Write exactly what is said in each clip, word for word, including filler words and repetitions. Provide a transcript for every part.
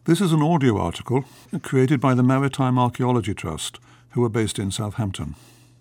This is an audio article created by the Maritime Archaeology Trust, who are based in Southampton.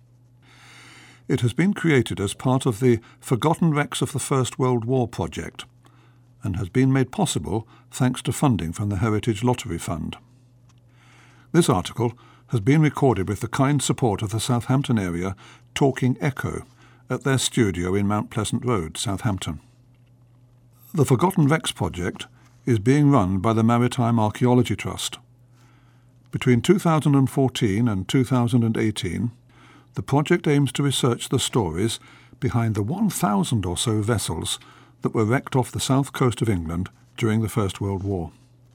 It has been created as part of the Forgotten Wrecks of the First World War project and has been made possible thanks to funding from the Heritage Lottery Fund. This article has been recorded with the kind support of the Southampton area Talking Echo at their studio in Mount Pleasant Road, Southampton. The Forgotten Wrecks project is being run by the Maritime Archaeology Trust. Between two thousand fourteen and two thousand eighteen, the project aims to research the stories behind the one thousand or so vessels that were wrecked off the south coast of England during the First World War.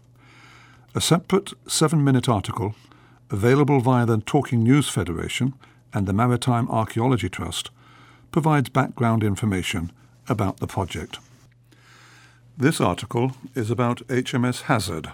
A separate seven-minute article, available via the Talking News Federation and the Maritime Archaeology Trust, provides background information about the project. This article is about H M S Hazard.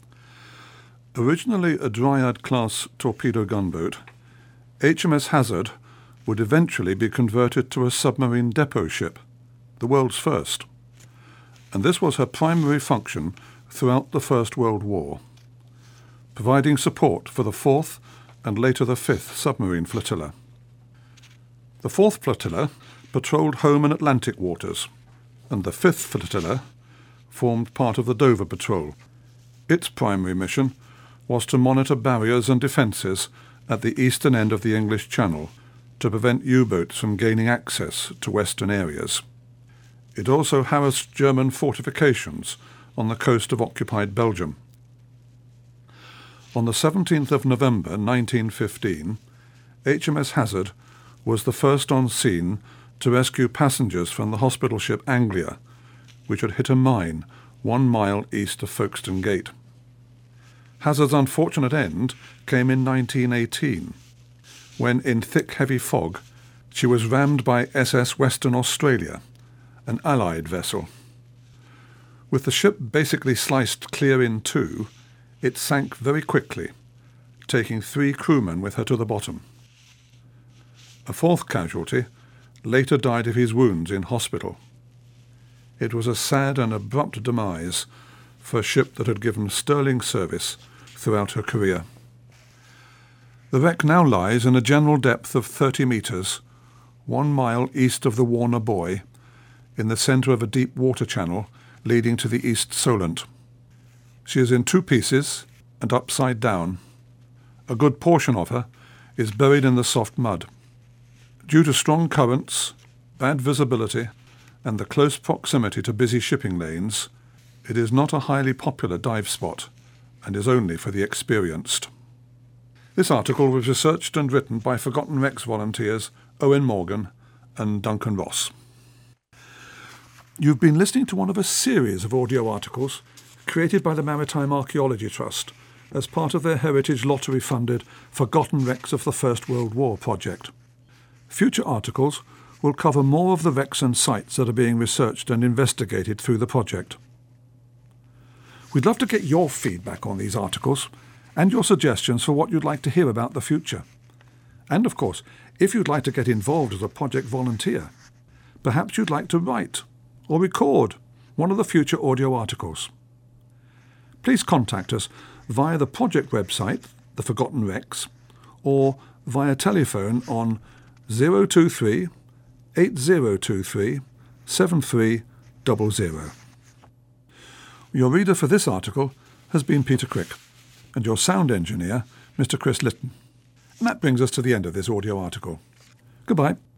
Originally a Dryad-class torpedo gunboat, H M S Hazard would eventually be converted to a submarine depot ship, the world's first, and this was her primary function throughout the First World War, providing support for the fourth and later the fifth submarine flotilla. The fourth flotilla patrolled home and Atlantic waters, and the fifth flotilla formed part of the Dover Patrol. Its primary mission was to monitor barriers and defences at the eastern end of the English Channel to prevent U-boats from gaining access to western areas. It also harassed German fortifications on the coast of occupied Belgium. On the seventeenth of November nineteen fifteen, H M S Hazard was the first on scene to rescue passengers from the hospital ship Anglia, which had hit a mine one mile east of Folkestone Gate. Hazard's unfortunate end came in nineteen eighteen, when in thick heavy fog she was rammed by S S Western Australia, an Allied vessel. With the ship basically sliced clear in two, it sank very quickly, taking three crewmen with her to the bottom. A fourth casualty later died of his wounds in hospital. It was a sad and abrupt demise for a ship that had given sterling service throughout her career. The wreck now lies in a general depth of thirty metres, one mile east of the Warner Buoy, in the centre of a deep water channel leading to the East Solent. She is in two pieces and upside down. A good portion of her is buried in the soft mud. Due to strong currents, bad visibility, and the close proximity to busy shipping lanes, it is not a highly popular dive spot and is only for the experienced. This article was researched and written by Forgotten Wrecks volunteers Owen Morgan and Duncan Ross. You've been listening to one of a series of audio articles created by the Maritime Archaeology Trust as part of their Heritage Lottery-funded Forgotten Wrecks of the First World War project. Future articles will cover more of the wrecks and sites that are being researched and investigated through the project. We'd love to get your feedback on these articles and your suggestions for what you'd like to hear about the future. And of course, if you'd like to get involved as a project volunteer, perhaps you'd like to write or record one of the future audio articles. Please contact us via the project website, The Forgotten Wrecks, or via telephone on zero two three, eight zero two three, seven three zero zero. Your reader for this article has been Peter Crick, and your sound engineer, Mister Chris Litton. And that brings us to the end of this audio article. Goodbye.